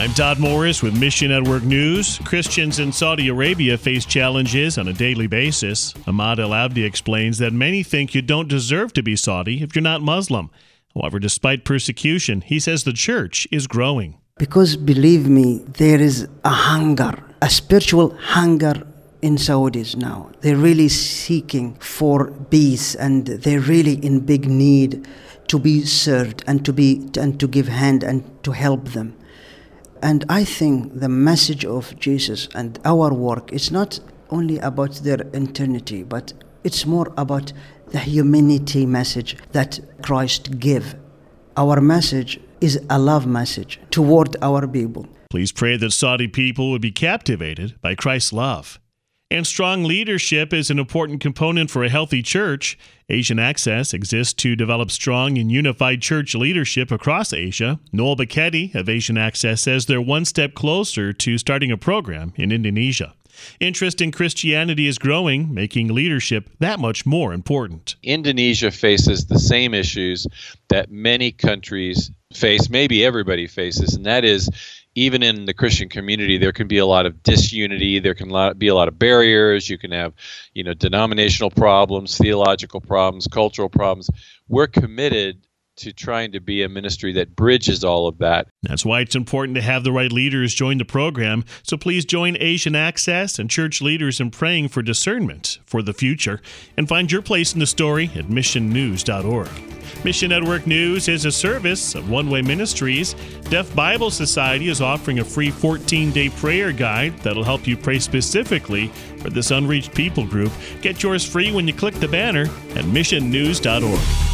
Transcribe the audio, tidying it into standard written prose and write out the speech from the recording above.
I'm Todd Morris with Mission Network News. Christians in Saudi Arabia face challenges on a daily basis. Ahmad El-Abdi explains that many think you don't deserve to be Saudi if you're not Muslim. However, despite persecution, he says the church is growing. Because believe me, there is a hunger, a spiritual hunger in Saudis now. They're really seeking for peace, and they're really in big need to be served and to give hand and to help them. And I think the message of Jesus and our work is not only about their eternity, but it's more about the humanity message that Christ gave. Our message is a love message toward our people. Please pray that Saudi people would be captivated by Christ's love. And strong leadership is an important component for a healthy church. Asian Access exists to develop strong and unified church leadership across Asia. Noel Bacchetti of Asian Access says they're one step closer to starting a program in Indonesia. Interest in Christianity is growing, making leadership that much more important. Indonesia faces the same issues that many countries face, maybe everybody faces, and that is, even in the Christian community, there can be a lot of disunity. There can be a lot of barriers. You can have, denominational problems, theological problems, cultural problems. We're committed to trying to be a ministry that bridges all of that. That's why it's important to have the right leaders join the program. So please join Asian Access and church leaders in praying for discernment for the future. And find your place in the story at missionnews.org. Mission Network News is a service of One Way Ministries. Deaf Bible Society is offering a free 14-day prayer guide that'll help you pray specifically for this unreached people group. Get yours free when you click the banner at missionnews.org.